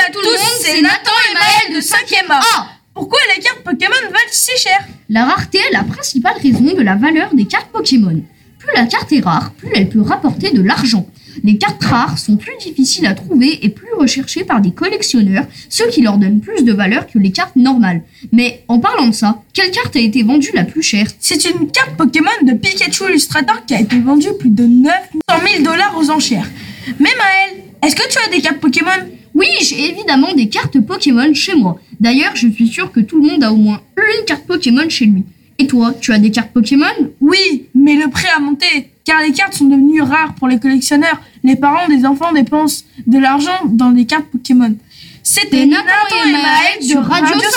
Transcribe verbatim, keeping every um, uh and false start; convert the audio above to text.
à tous, c'est Nathan et Maël de cinquième A. Ah, Pourquoi les cartes Pokémon valent si cher? La rareté est la principale raison de la valeur des cartes Pokémon. Plus la carte est rare, plus elle peut rapporter de l'argent. Les cartes rares sont plus difficiles à trouver et plus recherchées par des collectionneurs, ce qui leur donne plus de valeur que les cartes normales. Mais en parlant de ça, quelle carte a été vendue la plus chère? C'est une carte Pokémon de Pikachu Illustrator qui a été vendue plus de neuf cent mille dollars aux enchères. Mais Maël, est-ce que tu as des cartes Pokémon? Oui, j'ai évidemment des cartes Pokémon chez moi. D'ailleurs, je suis sûr que tout le monde a au moins une carte Pokémon chez lui. Et toi, tu as des cartes Pokémon? Oui, mais le prix a monté, car les cartes sont devenues rares pour les collectionneurs. Les parents des enfants dépensent de l'argent dans des cartes Pokémon. C'était Nathan et Maël sur Radio